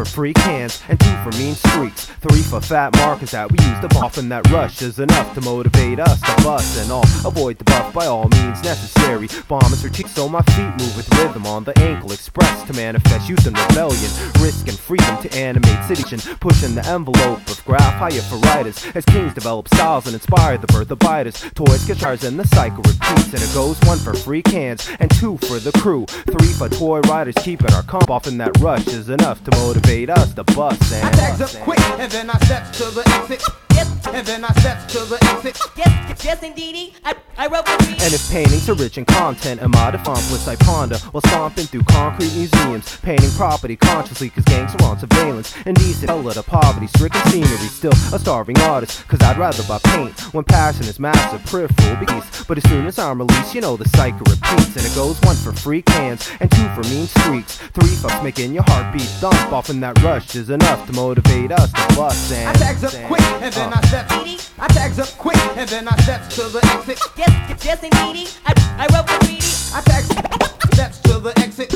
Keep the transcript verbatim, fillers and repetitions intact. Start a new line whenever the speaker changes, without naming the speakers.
free cans, and two for mean streaks. Three for fat markers that we use to buff, and that rush is enough to motivate us to bust and all. Avoid the buff by all means necessary. Bombers are cheeks so my feet move with rhythm on the ankle express to manifest youth and rebellion, risk and freedom to animate cities, pushing the envelope of graph higher for writers as kings develop styles and inspire the birth of biters. Toys, guitars, and the cycle repeats, and it goes one for free cans and two for the crew. Three for toy riders keeping our comp off, and that rush is enough to motivate us to bust and
I tags up quick and then I steps to the exit. Yes, and then I steps to the exit.
Yes, yes indeedy, I, I wrote the beat.
And if paintings are rich in content and my defiance I ponder while stomping through concrete museums, painting property consciously cause gangs are on surveillance, and decent hella to poverty-stricken scenery, still a starving artist cause I'd rather buy paint when passion is massive, peripheral beast. But as soon as I'm released, you know the cycle repeats, and it goes one for free cans and two for mean streaks. Three fucks making your heartbeat thump off, and that rush is enough to motivate us to bust and
I tags up quick and then I steps. I tags up quick and then I steps to the exit.
Yes, yes indeedy, I, I wrote the beat.
I tags steps to the exit.